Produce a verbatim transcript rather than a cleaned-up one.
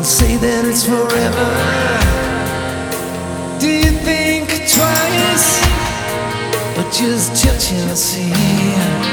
and say that it's forever. Do you think twice, or just touching the sea?